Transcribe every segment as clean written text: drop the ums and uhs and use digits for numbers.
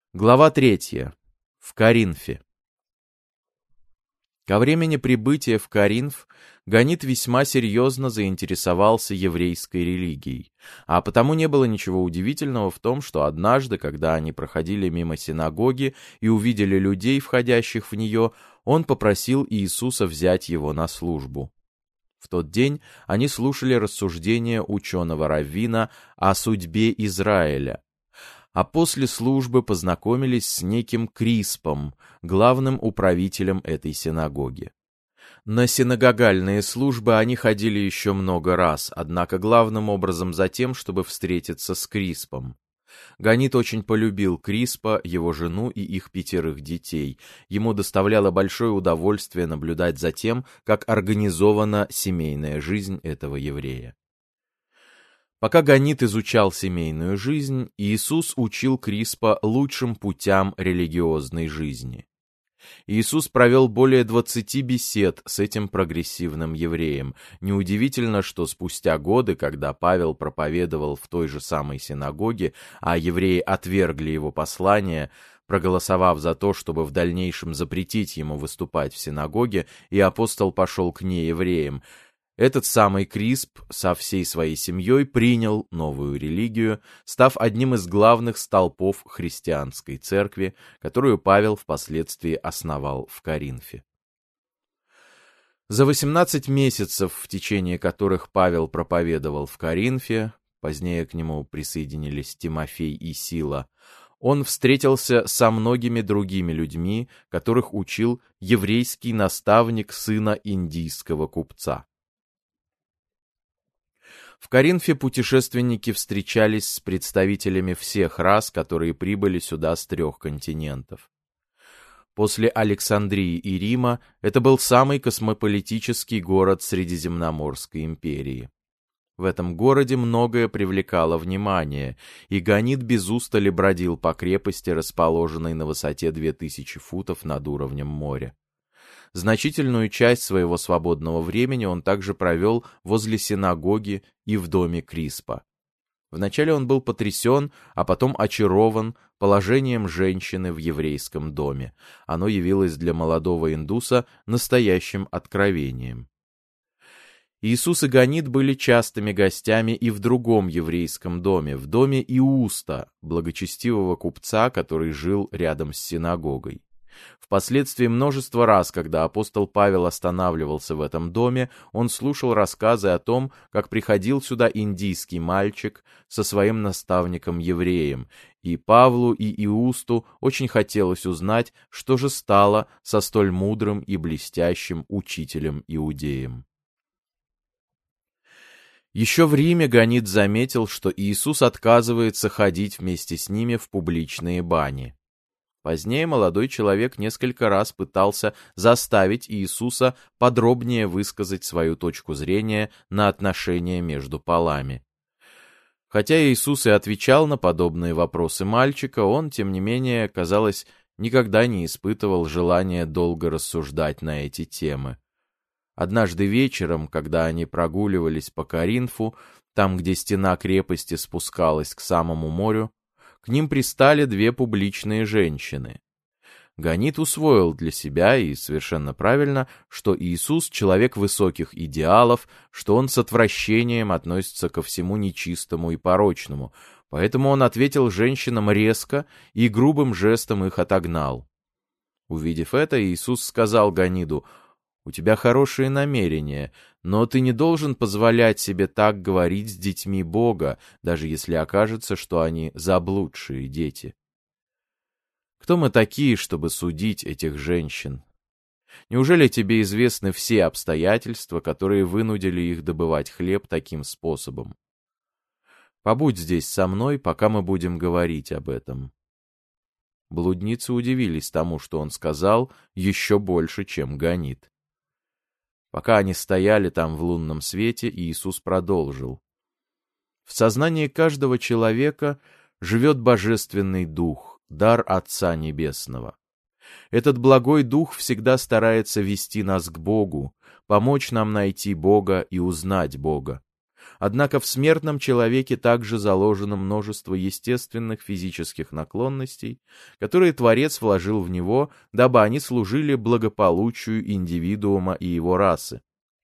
Глава 3. В Коринфе. Ко времени прибытия в Коринф Ганит весьма серьезно заинтересовался еврейской религией, а потому не было ничего удивительного в том, что однажды, когда они проходили мимо синагоги и увидели людей, входящих в нее, он попросил Иисуса взять его на службу. В тот день они слушали рассуждения ученого-раввина о судьбе Израиля, а после службы познакомились с неким Криспом, главным управителем этой синагоги. На синагогальные службы они ходили еще много раз, однако главным образом за тем, чтобы встретиться с Криспом. Ганит очень полюбил Криспа, его жену и их 5 детей. Ему доставляло большое удовольствие наблюдать за тем, как организована семейная жизнь этого еврея. Пока Ганит изучал семейную жизнь, Иисус учил Криспа лучшим путям религиозной жизни. Иисус провел более 20 бесед с этим прогрессивным евреем. Неудивительно, что спустя годы, когда Павел проповедовал в той же самой синагоге, а евреи отвергли его послание, проголосовав за то, чтобы в дальнейшем запретить ему выступать в синагоге, и апостол пошел к неевреям, этот самый Крисп со всей своей семьей принял новую религию, став одним из главных столпов христианской церкви, которую Павел впоследствии основал в Коринфе. За 18 месяцев, в течение которых Павел проповедовал в Коринфе, позднее к нему присоединились Тимофей и Сила, он встретился со многими другими людьми, которых учил еврейский наставник сына индийского купца. В Коринфе путешественники встречались с представителями всех рас, которые прибыли сюда с 3 континентов. После Александрии и Рима это был самый космополитический город Средиземноморской империи. В этом городе многое привлекало внимание, и Ганит без устали бродил по крепости, расположенной на высоте 2000 футов над уровнем моря. Значительную часть своего свободного времени он также провел возле синагоги и в доме Криспа. Вначале он был потрясен, а потом очарован положением женщины в еврейском доме. Оно явилось для молодого индуса настоящим откровением. Иисус и Ганит были частыми гостями и в другом еврейском доме, в доме Иуста, благочестивого купца, который жил рядом с синагогой. Впоследствии множество раз, когда апостол Павел останавливался в этом доме, он слушал рассказы о том, как приходил сюда индийский мальчик со своим наставником-евреем, и Павлу и Иусту очень хотелось узнать, что же стало со столь мудрым и блестящим учителем-иудеем. Еще в Риме Ганит заметил, что Иисус отказывается ходить вместе с ними в публичные бани. Позднее молодой человек несколько раз пытался заставить Иисуса подробнее высказать свою точку зрения на отношения между полами. Хотя Иисус и отвечал на подобные вопросы мальчика, он, тем не менее, казалось, никогда не испытывал желания долго рассуждать на эти темы. Однажды вечером, когда они прогуливались по Коринфу, там, где стена крепости спускалась к самому морю, к ним пристали 2 публичные женщины. Ганит усвоил для себя, и совершенно правильно, что Иисус — человек высоких идеалов, что он с отвращением относится ко всему нечистому и порочному, поэтому он ответил женщинам резко и грубым жестом их отогнал. Увидев это, Иисус сказал Ганиду: «У тебя хорошие намерения, но ты не должен позволять себе так говорить с детьми Бога, даже если окажется, что они заблудшие дети». Кто мы такие, чтобы судить этих женщин? Неужели тебе известны все обстоятельства, которые вынудили их добывать хлеб таким способом? Побудь здесь со мной, пока мы будем говорить об этом. Блудницы удивились тому, что он сказал, еще больше, чем Ганит. Пока они стояли там в лунном свете, Иисус продолжил: «В сознании каждого человека живет Божественный Дух, дар Отца Небесного. Этот благой Дух всегда старается вести нас к Богу, помочь нам найти Бога и узнать Бога. Однако в смертном человеке также заложено множество естественных физических наклонностей, которые Творец вложил в него, дабы они служили благополучию индивидуума и его расы.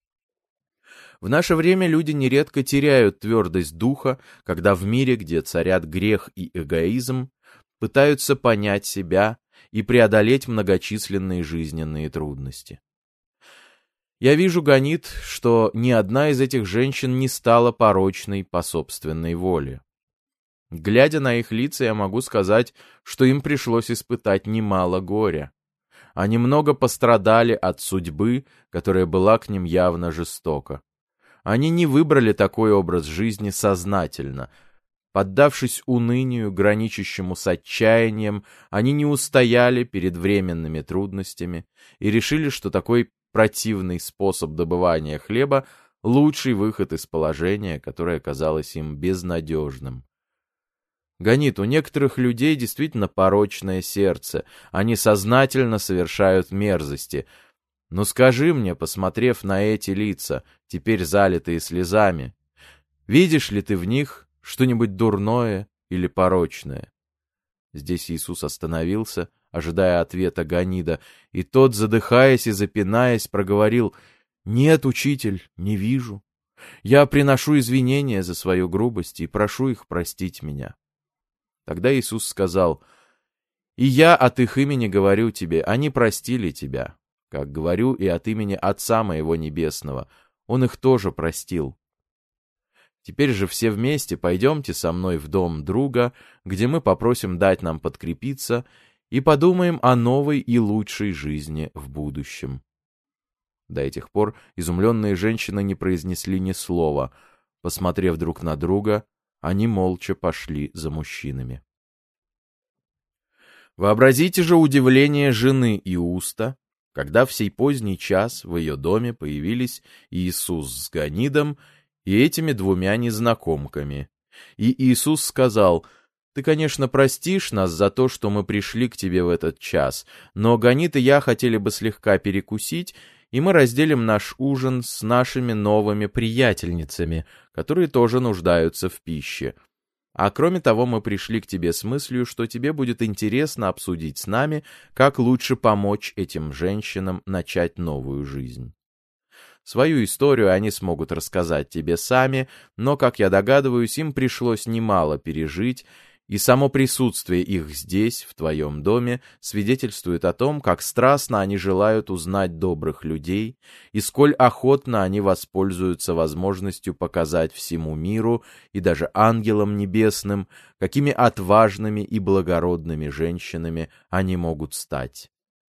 В наше время люди нередко теряют твердость духа, когда в мире, где царят грех и эгоизм, пытаются понять себя и преодолеть многочисленные жизненные трудности. Я вижу, Ганит, что ни одна из этих женщин не стала порочной по собственной воле. Глядя на их лица, я могу сказать, что им пришлось испытать немало горя. Они много пострадали от судьбы, которая была к ним явно жестока. Они не выбрали такой образ жизни сознательно. Поддавшись унынию, граничащему с отчаянием, они не устояли перед временными трудностями и решили, что такой противный способ добывания хлеба — лучший выход из положения, которое казалось им безнадежным. Ганит, у некоторых людей действительно порочное сердце, они сознательно совершают мерзости. Но скажи мне, посмотрев на эти лица, теперь залитые слезами, видишь ли ты в них что-нибудь дурное или порочное? Здесь Иисус остановился, ожидая ответа Ганида, и тот, задыхаясь и запинаясь, проговорил: «Нет, учитель, не вижу. Я приношу извинения за свою грубость и прошу их простить меня». Тогда Иисус сказал: «И я от их имени говорю тебе, они простили тебя, как говорю и от имени Отца моего Небесного, Он их тоже простил. Теперь же все вместе пойдемте со мной в дом друга, где мы попросим дать нам подкрепиться и подумаем о новой и лучшей жизни в будущем». До этих пор изумленные женщины не произнесли ни слова. Посмотрев друг на друга, они молча пошли за мужчинами. Вообразите же удивление жены Иуста, когда в сей поздний час в ее доме появились Иисус с Ганидом и этими двумя незнакомками. И Иисус сказал: «Ты, конечно, простишь нас за то, что мы пришли к тебе в этот час, но Ганид и я хотели бы слегка перекусить, и мы разделим наш ужин с нашими новыми приятельницами, которые тоже нуждаются в пище. А кроме того, мы пришли к тебе с мыслью, что тебе будет интересно обсудить с нами, как лучше помочь этим женщинам начать новую жизнь. Свою историю они смогут рассказать тебе сами, но, как я догадываюсь, им пришлось немало пережить, и само присутствие их здесь, в твоем доме, свидетельствует о том, как страстно они желают узнать добрых людей, и сколь охотно они воспользуются возможностью показать всему миру и даже ангелам небесным, какими отважными и благородными женщинами они могут стать».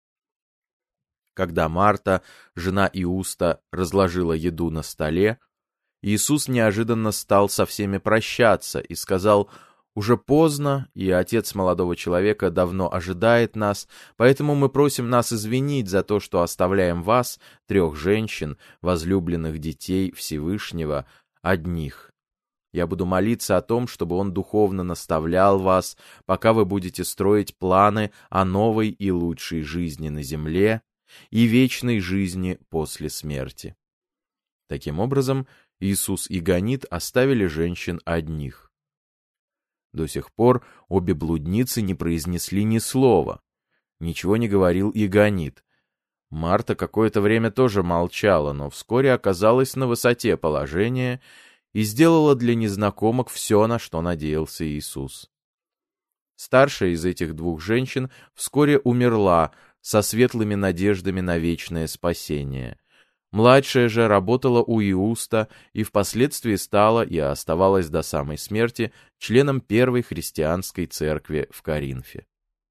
Когда Марта, жена Иуста, разложила еду на столе, Иисус неожиданно стал со всеми прощаться и сказал: «Уже поздно, и отец молодого человека давно ожидает нас, поэтому мы просим нас извинить за то, что оставляем вас, 3 женщин, возлюбленных детей Всевышнего, одних. Я буду молиться о том, чтобы Он духовно наставлял вас, пока вы будете строить планы о новой и лучшей жизни на земле и вечной жизни после смерти». Таким образом, Иисус и Ганид оставили женщин одних. До сих пор обе блудницы не произнесли ни слова. Ничего не говорил и Ганид. Марта какое-то время тоже молчала, но вскоре оказалась на высоте положения и сделала для незнакомок все, на что надеялся Иисус. Старшая из этих 2 женщин вскоре умерла со светлыми надеждами на вечное спасение. Младшая же работала у Иуста и впоследствии стала и оставалась до самой смерти членом первой христианской церкви в Коринфе.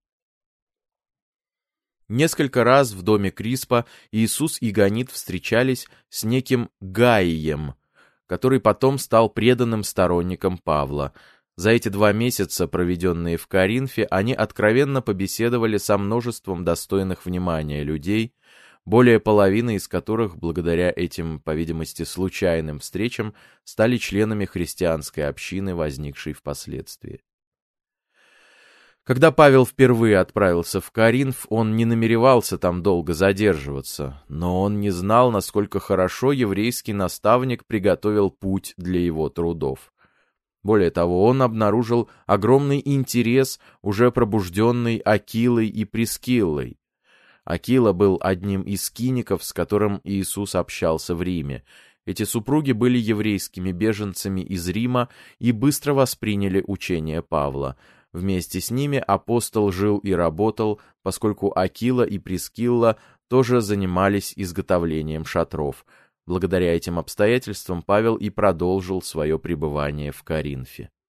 Несколько раз в доме Криспа Иисус и Ганид встречались с неким Гаием, который потом стал преданным сторонником Павла. За эти 2 месяца, проведенные в Коринфе, они откровенно побеседовали со множеством достойных внимания людей, более половины из которых, благодаря этим, по видимости, случайным встречам, стали членами христианской общины, возникшей впоследствии. Когда Павел впервые отправился в Коринф, он не намеревался там долго задерживаться, но он не знал, насколько хорошо еврейский наставник приготовил путь для его трудов. Более того, он обнаружил огромный интерес, уже пробужденный Акилой и Прискиллой. Акила был одним из киников, с которым Иисус общался в Риме. Эти супруги были еврейскими беженцами из Рима и быстро восприняли учение Павла. Вместе с ними апостол жил и работал, поскольку Акила и Прискилла тоже занимались изготовлением шатров. Благодаря этим обстоятельствам Павел и продолжил свое пребывание в Коринфе.